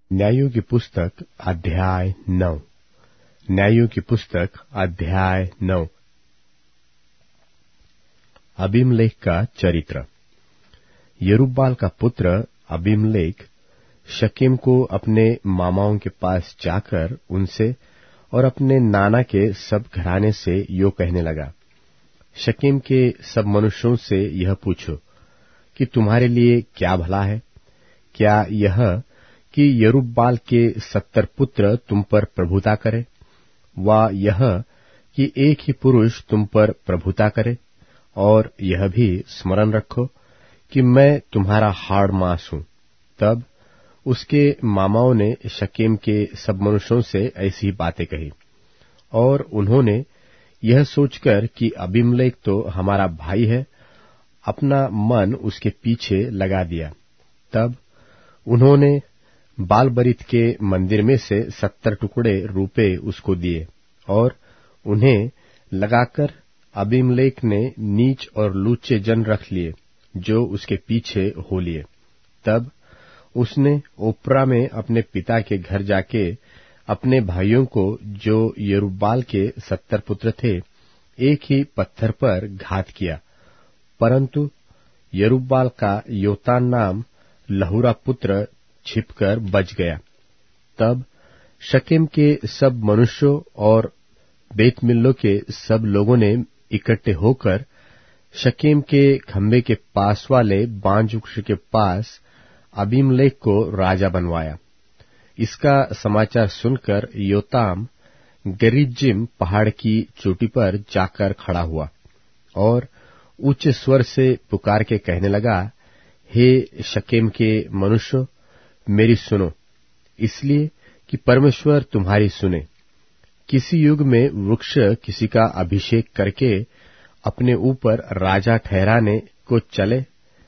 न्यायों की पुस्तक अध्याय 9। न्यायों की पुस्तक अध्याय 9। अबीमलेख का चरित्र। यरूब्बाल का पुत्र अबीमलेख शकेम को अपने मामाओं के पास जाकर उनसे और अपने नाना के सब घराने से यो कहने लगा, शकेम के सब मनुष्यों से यह पूछो कि तुम्हारे लिए क्या भला है? क्या यह कि यरूब्बाल के 70 पुत्र तुम पर प्रभुता करे, वा यह कि एक ही पुरुष तुम पर प्रभुता करे? और यह भी स्मरण रखो कि मैं तुम्हारा हाड़ मांस हूं। तब उसके मामाओं ने शकेम के सब मनुष्यों से ऐसी बातें कही, और उन्होंने यह सोचकर कि अबीमलेख तो हमारा भाई है, अपना मन उसके पीछे लगा दिया। तब उन्होंने बालबरीत के मंदिर में से 70 टुकड़े रूपे उसको दिए, और उन्हें लगाकर अबीमलेख ने नीच और लूचे जन रख लिए जो उसके पीछे हो लिए। तब उसने ओप्रा में अपने पिता के घर जाके अपने भाइयों को, जो यरूब्बाल के 70 पुत्र थे, एक ही पत्थर पर घात किया। परंतु यरूब्बाल का योतान नाम लहुरा पुत्र छिपकर बच गया। तब शकेम के सब मनुष्यों और बेत मिल्लो के सब लोगों ने इकट्ठे होकर शकेम के खंबे के पास वाले बांज वृक्ष के पास अबीमलेख को राजा बनवाया। इसका समाचार सुनकर योताम गरिज्जिम पहाड़ की चोटी पर जाकर खड़ा हुआ और ऊंचे स्वर से पुकार के कहने लगा, हे शकेम के मनुष्यों, मेरी सुनो, इसलिए कि परमेश्वर तुम्हारी सुने। किसी युग में वृक्ष किसी का अभिषेक करके अपने ऊपर राजा ठहराने को चले।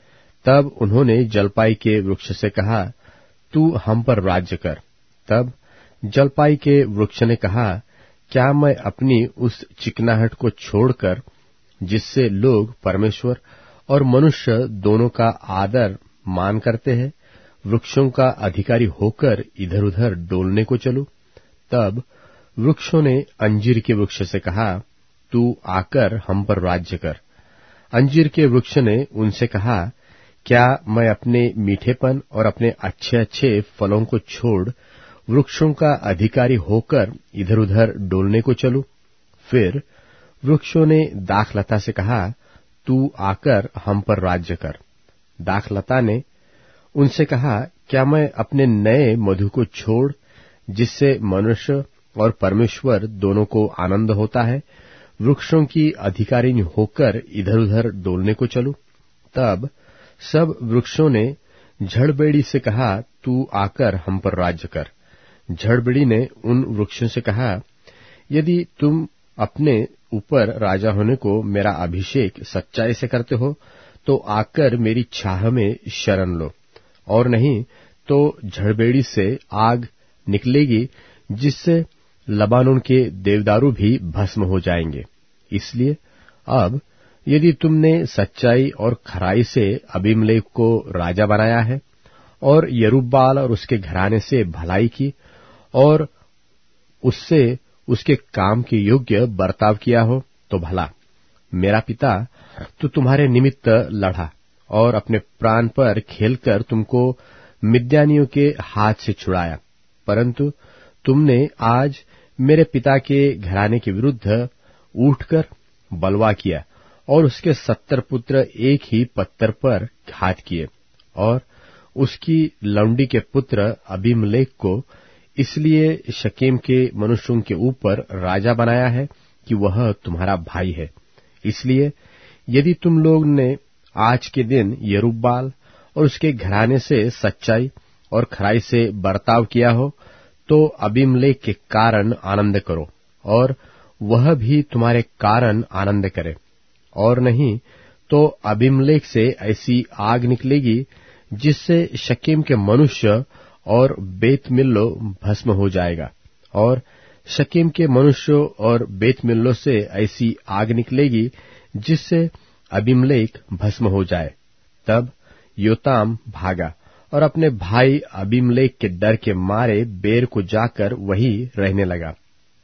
तब उन्होंने जलपाई के वृक्ष से कहा, तू हम पर राज्य कर। तब जलपाई के वृक्ष ने कहा, क्या मैं अपनी उस चिकनाहट को छोड़कर, जिससे लोग परमेश्वर और मनुष्य दोनों का आदर मान करते हैं, वृक्षों का अधिकारी होकर इधर उधर डोलने को चलूं? तब वृक्षों ने अंजीर के वृक्ष से कहा, तू आकर हम पर राज्य कर। अंजीर के वृक्ष ने उनसे कहा, क्या मैं अपने मीठेपन और अपने अच्छे अच्छे फलों को छोड़ वृक्षों का अधिकारी होकर इधर उधर डोलने को चलूं? फिर वृक्षों ने दाखलता से कहा, तू आकर हम पर राज्य कर। दाखलता ने उनसे कहा, क्या मैं अपने नए मधु को छोड़, जिससे मनुष्य और परमेश्वर दोनों को आनंद होता है, वृक्षों की अधिकारी होकर इधर उधर डोलने को चलूं? तब सब वृक्षों ने झड़बेड़ी से कहा, तू आकर हम पर राज्य कर। झड़बेड़ी ने उन वृक्षों से कहा, यदि तुम अपने ऊपर राजा होने को मेरा अभिषेक सच्चाई से करते हो, तो आकर मेरी छाह में शरण लो, और नहीं तो झड़बेड़ी से आग निकलेगी, जिससे लबानोन के देवदारू भी भस्म हो जाएंगे। इसलिए अब यदि तुमने सच्चाई और खराई से अबीमलेख को राजा बनाया है, और यरूब्बाल और उसके घराने से भलाई की, और उससे उसके काम के योग्य बर्ताव किया हो, तो भला। मेरा पिता तो तुम्हारे निमित्त लड़ा और अपने प्राण पर खेलकर तुमको मिद्यानियों के हाथ से छुड़ाया, परंतु तुमने आज मेरे पिता के घराने के विरुद्ध उठकर बलवा किया और उसके 70 पुत्र एक ही पत्थर पर घात किए, और उसकी लौंडी के पुत्र अबीमलेख को इसलिए शकेम के मनुष्यों के ऊपर राजा बनाया है कि वह तुम्हारा भाई है। इसलिए यदि तुम लोग ने आज के दिन यरूब्बाल और उसके घराने से सच्चाई और खराई से बर्ताव किया हो, तो अबीमलेख के कारण आनंद करो, और वह भी तुम्हारे कारण आनंद करे, और नहीं तो अबीमलेख से ऐसी आग निकलेगी, जिससे शकेम के मनुष्य और बेत मिल्लो भस्म हो जाएगा, और शकेम के मनुष्यों और बेत मिल्लो से ऐसी आग निकलेगी, जिससे अबीमलेख भस्म हो जाए। तब योताम भागा और अपने भाई अबीमेलेक के डर के मारे बेर को जाकर वहीं रहने लगा।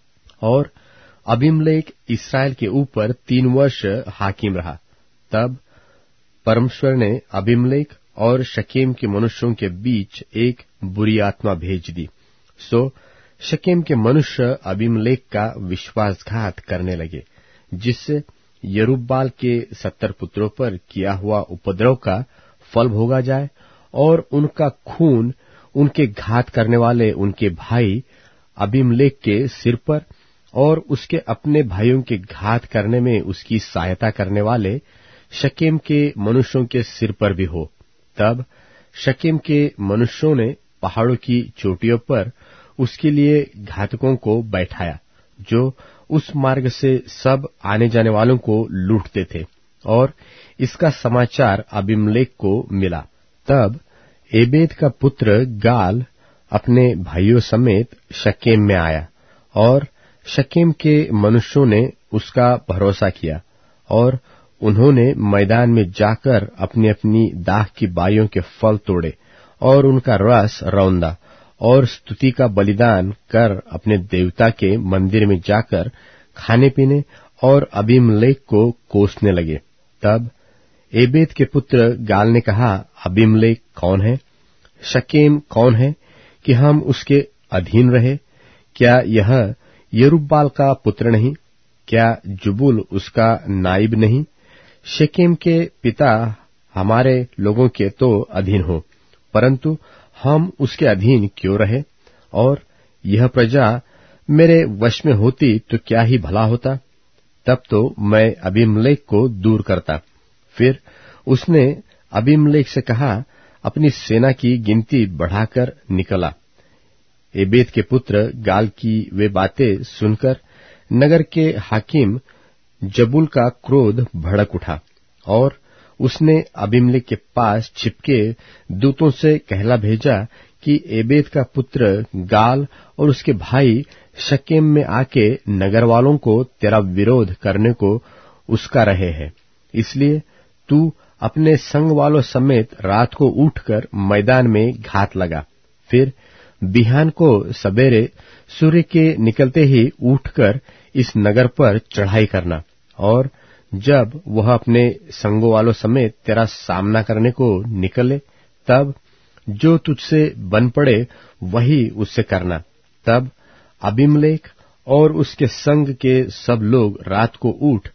और अबीमेलेक इस्राएल के ऊपर 3 वर्ष हाकिम रहा। तब परमेश्वर ने अबीमेलेक और शकेम के मनुष्यों के बीच एक बुरी आत्मा भेज दी। सो शकेम के मनुष्य अबीमेलेक का विश्वासघात करने लगे, जिससे यरूब्बाल के 70 पुत्रों पर किया हुआ उपद्रव का फल भोगा जाए और उनका खून उनके घात करने वाले उनके भाई अबीमेलेक के सिर पर और उसके अपने भाइयों के घात करने में उसकी सहायता करने वाले शकेम के मनुष्यों के सिर पर भी हो। तब शकेम के मनुष्यों ने पहाड़ों की चोटियों पर उसके लिए घातकों को बैठाया, जो उस मार्ग से सब आने जाने वालों को लूटते थे। और इसका समाचार अबीमेलेक को मिला। तब एबेद का पुत्र गाल अपने भाइयों समेत शकेम में आया, और शकेम के मनुष्यों ने उसका भरोसा किया, और उन्होंने मैदान में जाकर अपनी अपनी दाख की बाइयों के फल तोड़े और उनका रस रौंदा, और स्तुति का बलिदान कर अपने देवता के मंदिर में जाकर खाने पीने और अबीमेलेक को कोसने लगे। तब एबेद के पुत्र गाल ने कहा, अबीमेलेक कौन है? शकेम कौन है कि हम उसके अधीन रहे? क्या यह यरूब्बाल का पुत्र नहीं? क्या जुबुल उसका नाइब नहीं? शकेम के पिता हमारे लोगों के तो अधीन हो, परंतु हम उसके अधीन क्यों रहे? और यह प्रजा मेरे वश में होती तो क्या ही भला होता। तब तो मैं अबीमेलेक को दूर करता। फिर उसने अबीमेलेक से कहा, अपनी सेना की गिनती बढ़ाकर निकला। एबेद के पुत्र गाल की वे बातें सुनकर नगर के हाकिम जबूल का क्रोध भड़क उठा, और उसने अबीमेलेक के पास छिपके दूतों से कहला भेजा कि एबेद का पुत्र गाल और उसके भाई शकेम में आके नगर वालों को तेरा विरोध करने को उसका रहे हैं। इसलिए तू अपने संग वालों समेत रात को उठकर मैदान में घात लगा। फिर बिहान को सवेरे सूर्य के निकलते ही उठकर इस नगर पर चढ़ाई करना, और जब वह अपने संगों वालों समेत तेरा सामना करने को निकले, तब जो तुझसे बन पड़े वही उससे करना। तब अबीमेलेक और उसके संग के सब लोग रात को उठ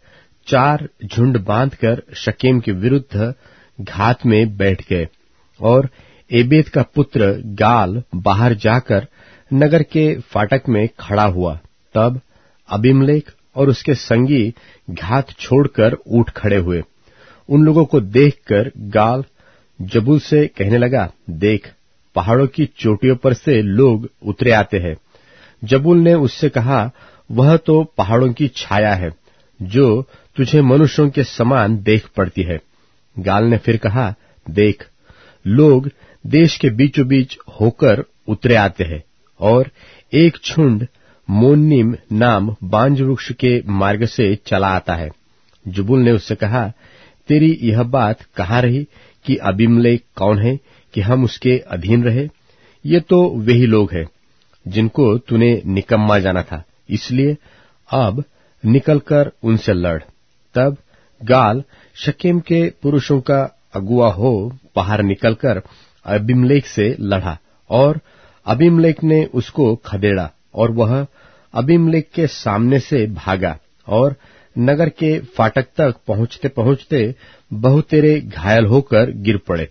4 झुंड बांधकर शकेम के विरुद्ध घात में बैठ गए, और एबेद का पुत्र गाल बाहर जाकर नगर के फाटक में खड़ा हुआ। तब अबीमेलेक और उसके संगी घात छोड़कर उठ खड़े हुए। उन लोगों को देखकर गाल जबूल से कहने लगा, देख, पहाड़ों की चोटियों पर से लोग उतरे आते हैं। जबूल ने उससे कहा, वह तो पहाड़ों की छाया है जो तुझे मनुष्यों के समान देख पड़ती है। गाल ने फिर कहा, देख, लोग देश के बीचों बीच होकर उतरे आते हैं, और एक झुंड मोन्नीम नाम बांज वृक्ष के मार्ग से चला आता है। जुबुल ने उससे कहा, तेरी यह बात कहाँ रही कि अबीमेलेक कौन है कि हम उसके अधीन रहे? ये तो वही लोग हैं जिनको तूने निकम्मा जाना था, इसलिए अब निकलकर उनसे लड़। तब गाल शकेम के पुरुषों का अगुआ हो बाहर निकलकर अबीमेलेक से लड़ा, और अबीमेलेक ने उसको खदेड़ा, और वह अबीमेलेक के सामने से भागा, और नगर के फाटक तक पहुंचते पहुंचते बहुतेरे घायल होकर गिर पड़े।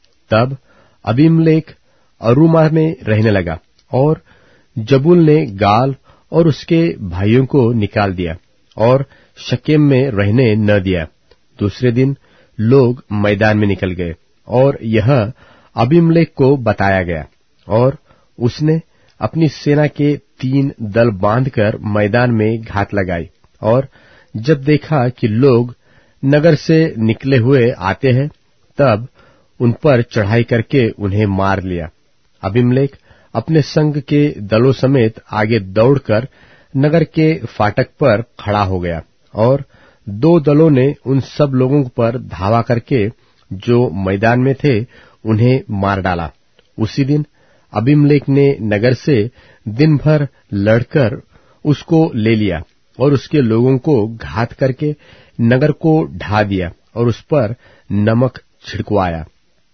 तब अबीमेलेक अरूमा में रहने लगा, और जबूल ने गाल और उसके भाइयों को निकाल दिया और शकेम में रहने न दिया। दूसरे दिन लोग मैदान में निकल गए, और यह अबीमेलेक को बताया गया, और उसने अपनी सेना के 3 दल बांधकर मैदान में घात लगाई, और जब देखा कि लोग नगर से निकले हुए आते हैं, तब उन पर चढ़ाई करके उन्हें मार लिया। अबीमेलेक अपने संग के दलों समेत आगे दौड़कर नगर के फाटक पर खड़ा हो गया, और 2 दलों ने उन सब लोगों पर धावा करके जो मैदान में थे उन्हें मार डाला। उसी दिन अबीमेलेक ने नगर से दिन भर लड़कर उसको ले लिया और उसके लोगों को घात करके नगर को ढा दिया और उस पर नमक छिड़कवाया।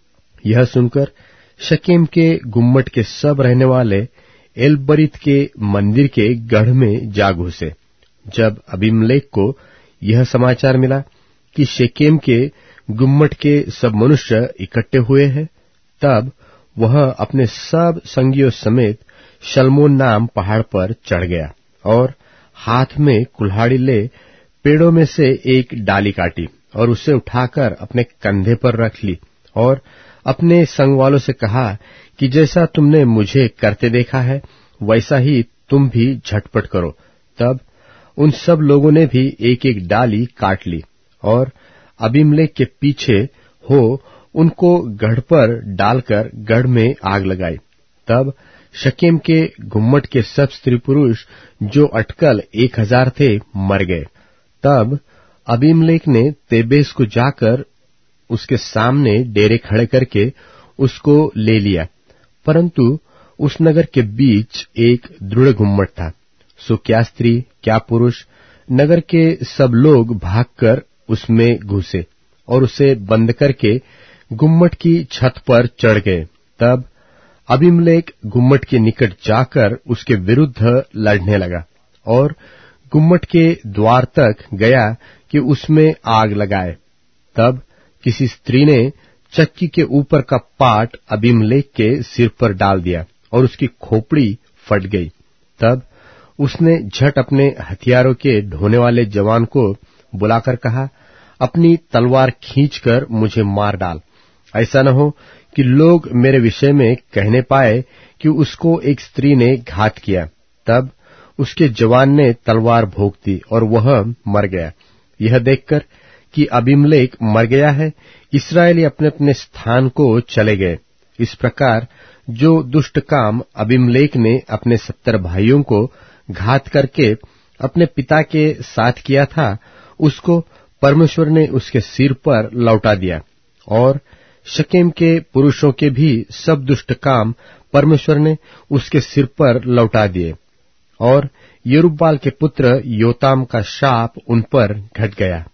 यह सुनकर शकेम के गुम्मट के सब रहने वाले एलबरीत के मंदिर के गढ़ में जा घुसे। जब अबीमेलेक को यह समाचार मिला कि शेकेम के गुम्मट के सब मनुष्य इकट्ठे हुए हैं, तब वह अपने सब संगियों समेत शल्मोन नाम पहाड़ पर चढ़ गया और हाथ में कुल्हाड़ी ले पेड़ों में से एक डाली काटी और उसे उठाकर अपने कंधे पर रख ली और अपने संगवालों से कहा कि जैसा तुमने मुझे करते देखा है वैसा ही तुम भी झटपट करो। तब उन सब लोगों ने भी एक एक डाली काट ली और अबीमेलेक के पीछे हो उनको गढ़ पर डालकर गढ़ में आग लगाई। तब शकेम के गुम्मट के सब स्त्री पुरुष जो अटकल 1000 थे मर गए। तब अबीमेलेक ने तेबेस को जाकर उसके सामने डेरे खड़े करके उसको ले लिया, परंतु उस नगर के बीच एक दृढ़ गुम्मट था। सो क्या स्त्री क्या पुरुष नगर के सब लोग भागकर उसमें घुसे और उसे बंद करके गुम्मट की छत पर चढ़ गए। तब अबीमेलेक गुम्मट के निकट जाकर उसके विरुद्ध लड़ने लगा और गुम्मट के द्वार तक गया कि उसमें आग लगाए। तब किसी स्त्री ने चक्की के ऊपर का पाट अबीमेलेक के सिर पर डाल दिया और उसकी खोपड़ी फट गई। तब उसने झट अपने हथियारों के ढोने वाले जवान को बुलाकर कहा, अपनी तलवार खींचकर मुझे मार डाल, ऐसा न हो कि लोग मेरे विषय में कहने पाए कि उसको एक स्त्री ने घात किया। तब उसके जवान ने तलवार भोंक दी और वह मर गया। यह देखकर कि अबीमेलेक मर गया है, इस्राएली अपने अपने स्थान को चले गए। इस प्रकार जो दुष्ट काम अबीमेलेक ने अपने 70 भाइयों को घात करके अपने पिता के साथ किया था, उसको परमेश्वर ने उसके सिर पर लौटा दिया और शकेम के पुरुषों के भी सब दुष्ट काम परमेश्वर ने उसके सिर पर लौटा दिए और यरूब्बाल के पुत्र योताम का शाप उन पर घट गया।